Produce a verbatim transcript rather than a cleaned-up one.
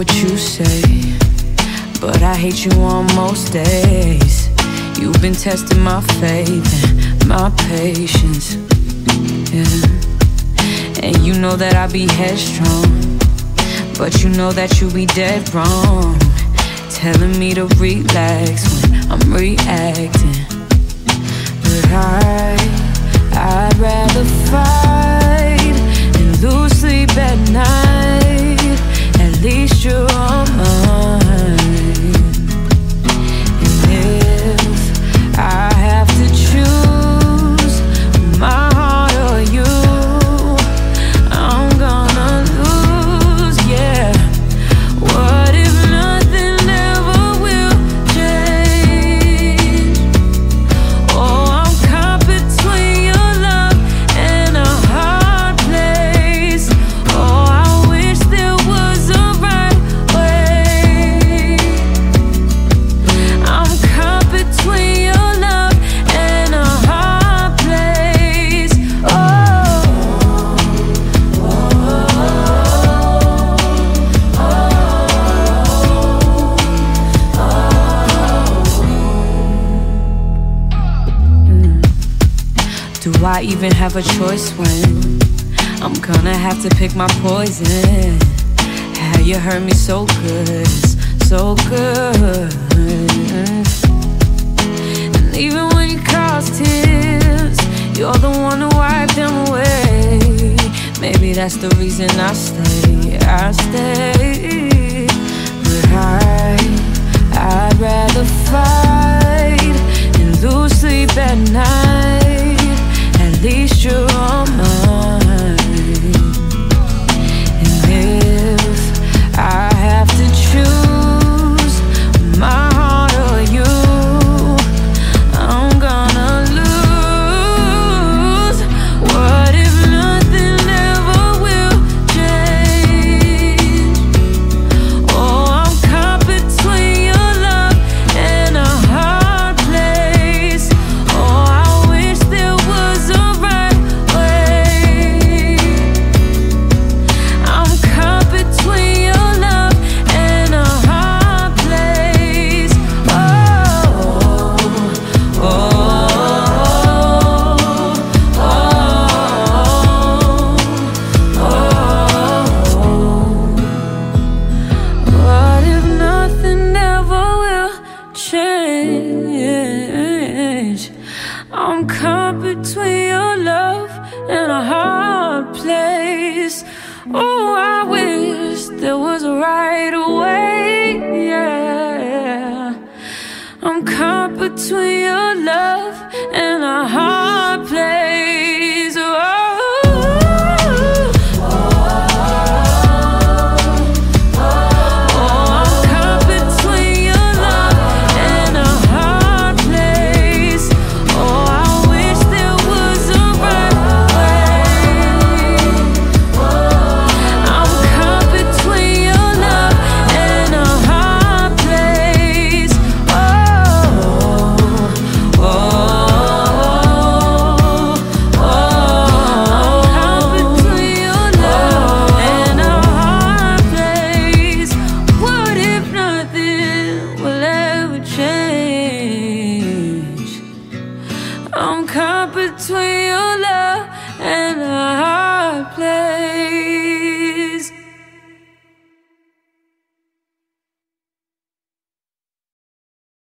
what you say, but I hate you on most days. You've been testing my faith and my patience, yeah. And you know that I be headstrong, but you know that you be dead wrong, telling me to relax when I'm reacting. But I, I'd rather fight and lose sleep at night. At least you're on mine. And if I have to choose my heart or you, I'm gonna lose, yeah. What if nothing ever will change? Oh, I'm caught between your love and a hard place. Oh, I wish there was a right way. I'm caught between your love and a hard place. Oh, oh, do I even have a choice when I'm gonna have to pick my poison? How you hurt me so good, so good. And even when you cause tears, you're the one who wiped them away. Maybe that's the reason I stay, I stay. But I, I'd rather fight and lose sleep at night. At least you're on mine. And if I have to choose my heart or you, I'm gonna lose. What if nothing ever will change? Oh, I'm caught between your love and a hard place. Oh, I wish there was a right way. I'm caught between your love and a hard place. Oh, oh, oh, oh, oh. What if nothing ever will change? I'm caught between your love and a hard place. Oh, I wish there was a right way, yeah. I'm caught between your love and a hard place.